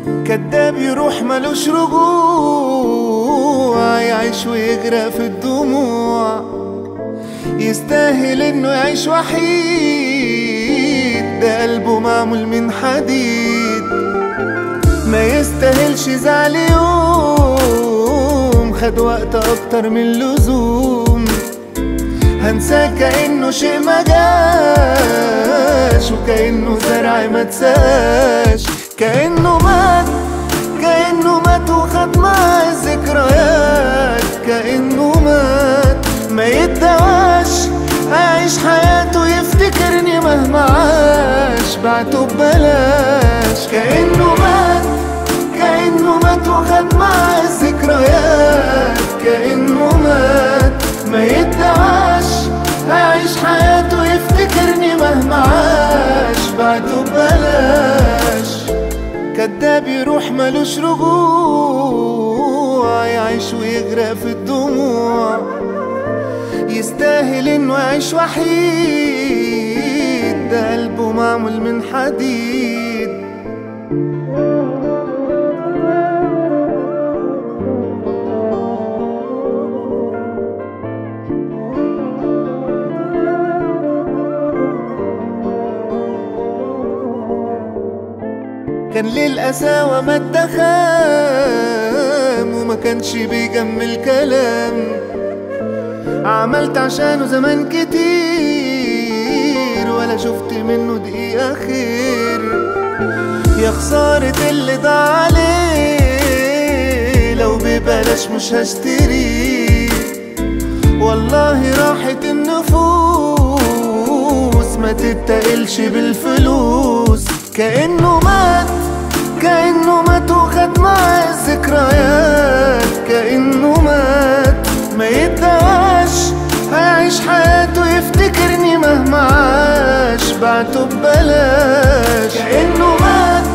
كداب يروح ملوش رجوع، يعيش ويغرق في الدموع، يستاهل انه يعيش وحيد، ده قلبه معمول من حديد. ما يستاهلش زعل يوم، خد وقت اكتر من اللزوم. هنساه كأنه شيء ما جاش، وكأنه زرع ما تساش. كأنه مات وخد معاه الذكريات. كأنه مات ما يتدواش، هيعيش حياته يفتكرني مهما عاش، بعته ببلاش. كأنه مات وخد معاه الذكريات. كأنه مات ما يتدواش، هيعيش حياته يفتكرني مهما عاش، بعته ببلاش. كداب يروح ملوش رجوع، يعيش ويغرق في الدموع، يستاهل انه يعيش وحيد، ده قلبه معمول من حديد. كان للقساوة مادة خام، وما كانش بيجمل كلام. عملت عشانه زمان كتير، ولا شفت منه دقيقة خير. يا خسارة اللي ضاع عليه، لو ببلاش مش هشتريه. والله راحت النفوس، ما تتقلش بالفلوس. كأنه مات وخد معاه الذكريات. كأنه مات ما يتدواش، هيعيش حياته يفتكرني مهما عاش، بعته ببلاش. كأنه مات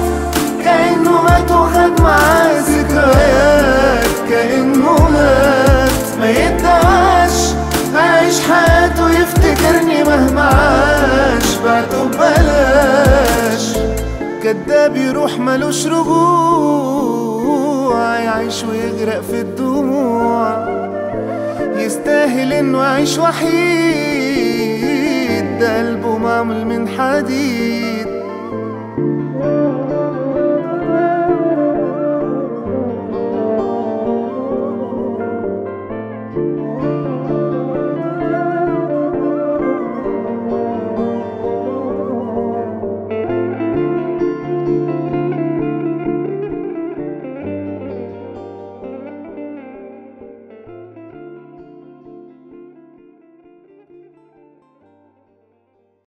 وخد معاه الذكريات. كأنه مات ما يتدواش، هيعيش حياته يفتكرني مهما عاش، بعته ببلاش. كداب يروح ملوش رجوع، يعيش ويغرق في الدموع، يستاهل انه يعيش وحيد، ده قلبه معمول من حديد.